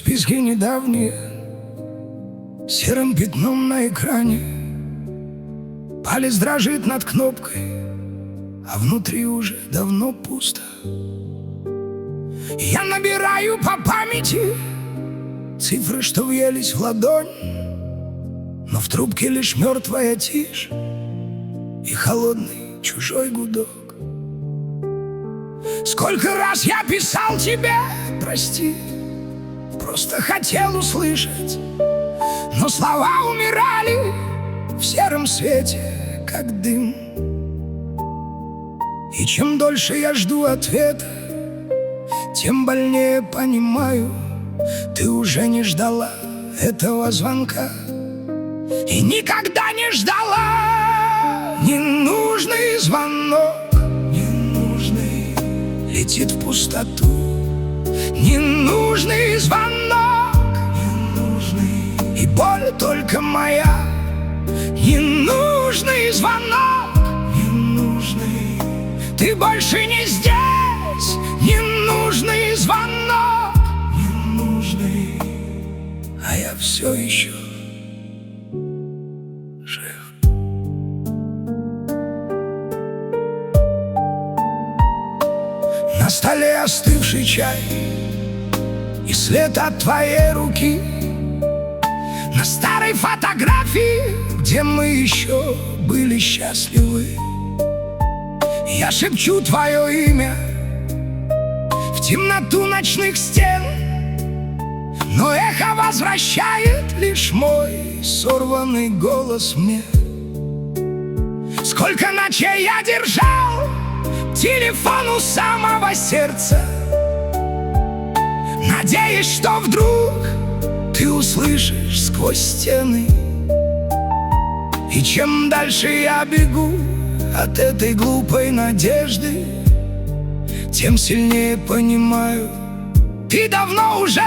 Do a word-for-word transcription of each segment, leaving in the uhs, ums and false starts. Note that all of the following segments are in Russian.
списки недавние, серым пятном на экране. Палец дрожит над кнопкой, а внутри уже давно пусто. Я набираю по памяти цифры, что въелись в ладонь, но в трубке лишь мертвая тишь и холодный чужой гудок. Сколько раз я писал тебе, прости, просто хотел услышать, но слова умирали в сером свете, как дым. И чем дольше я жду ответа, тем больнее понимаю, ты уже не ждала этого звонка и никогда не ждала. Ненужный звонок, ненужный, летит в пустоту. Ненужный звонок, ненужный, и боль только моя. Ненужный звонок, ненужный, ты больше не здесь. Ненужный звонок, ненужный, а я все еще жив. На столе остывший чай и след от твоей руки. На старой фотографии, где мы еще были счастливы, я шепчу твое имя в темноту ночных стен, но эхо возвращает лишь мой сорванный голос мне. Сколько ночей я держал телефон у самого сердца, надеясь, что вдруг ты услышишь сквозь стены. И чем дальше я бегу от этой глупой надежды, тем сильнее понимаю, ты давно уже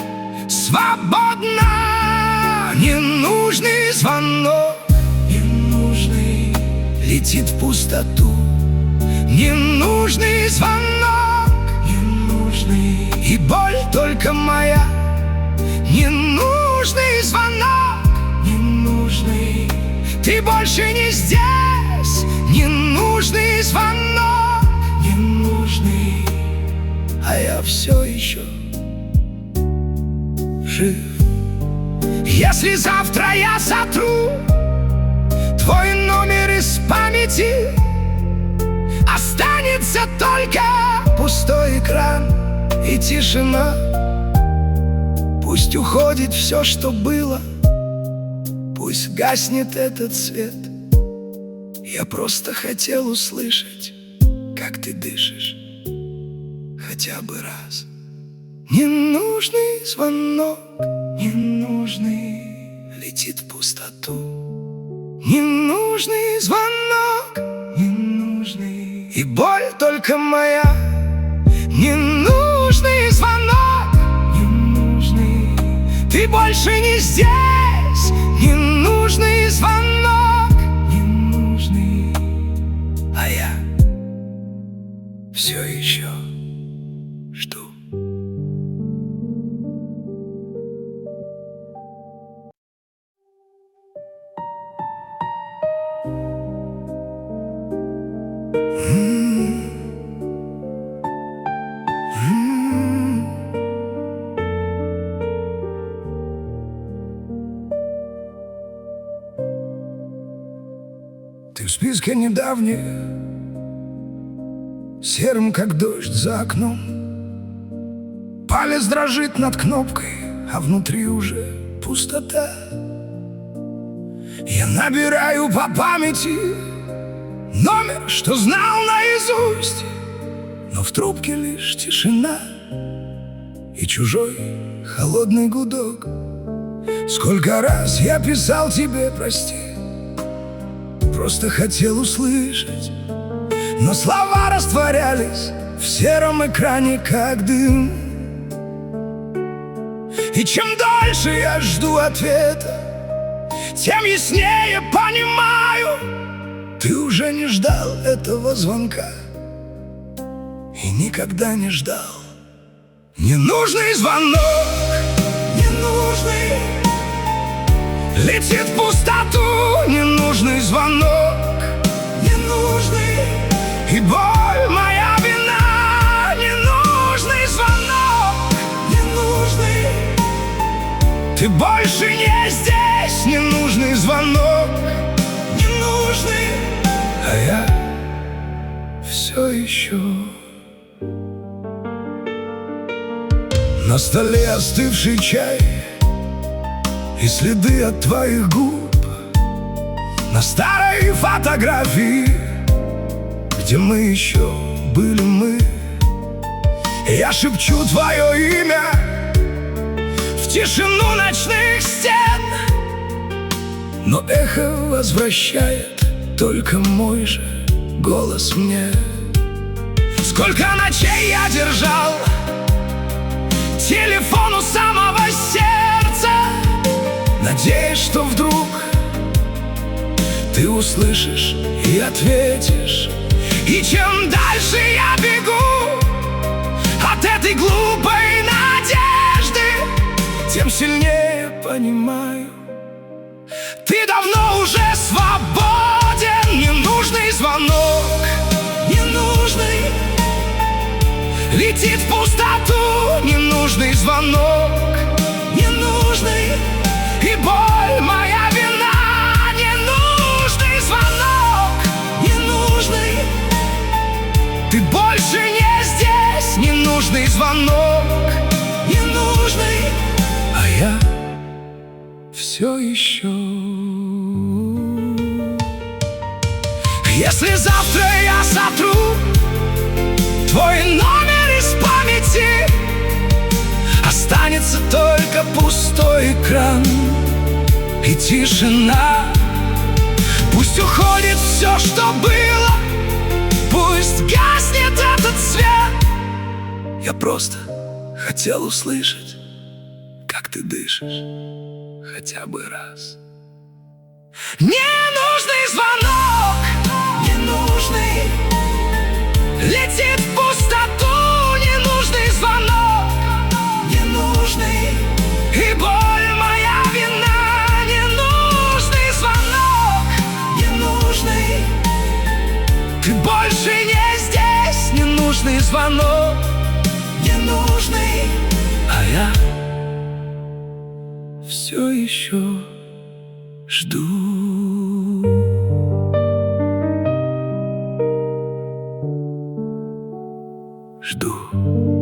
свободна. Ненужный звонок, ненужный, летит в пустоту. Ненужный звонок, ненужный, и боль только моя. Ненужный звонок, ненужный, ты больше не здесь. Ненужный звонок, ненужный, а я все еще жив. Если завтра я сотру твой номер из памяти, останется только пустой экран и тишина. Пусть уходит все, что было, пусть гаснет этот свет. Я просто хотел услышать, как ты дышишь хотя бы раз. Ненужный звонок, ненужный, летит в пустоту. Ненужный звонок, ненужный, и боль только моя. Ненужный звонок, ненужный, ты больше не здесь. Ненужный звонок, ненужный, а я все еще жду. Ты в списке недавних, серым, как дождь за окном. Палец дрожит над кнопкой, а внутри уже пустота. Я набираю по памяти номер, что знал наизусть, но в трубке лишь тишина и чужой холодный гудок. Сколько раз я писал тебе, прости, просто хотел услышать, но слова растворялись в сером экране, как дым. И чем дольше я жду ответа, тем яснее понимаю, ты уже не ждал этого звонка и никогда не ждал. Ненужный звонок, ненужный. Летит в пустоту ненужный звонок, ненужный. И боль моя вина, ненужный звонок, ненужный. Ты больше не здесь, ненужный звонок, ненужный. А я все еще. На столе остывший чай и следы от твоих губ. На старой фотографии, где мы еще были мы. Я шепчу твое имя в тишину ночных стен, но эхо возвращает только мой же голос мне. Сколько ночей я держал телефон у самого сердца, надеясь, что вдруг ты услышишь и ответишь. И чем дальше я бегу от этой глупой надежды, тем сильнее понимаю, ты давно уже свободен. Ненужный звонок, ненужный. Летит в пустоту ненужный звонок, ненужный. И боль моя вина, ненужный звонок, ненужный. Ты больше не здесь, ненужный звонок, ненужный. А я все еще. Если завтра я сотру твой номер из памяти, останется только пустой экран и тишина. Пусть уходит все, что было, пусть гаснет этот свет. Я просто хотел услышать, как ты дышишь хотя бы раз. Ненужный звонок, ненужный. Летит в пустоту ненужный звонок, ненужный. И боль моя вина, ненужный звонок, ненужный. Ты больше не здесь, ненужный звонок, ненужный. А я все еще жду. Жду.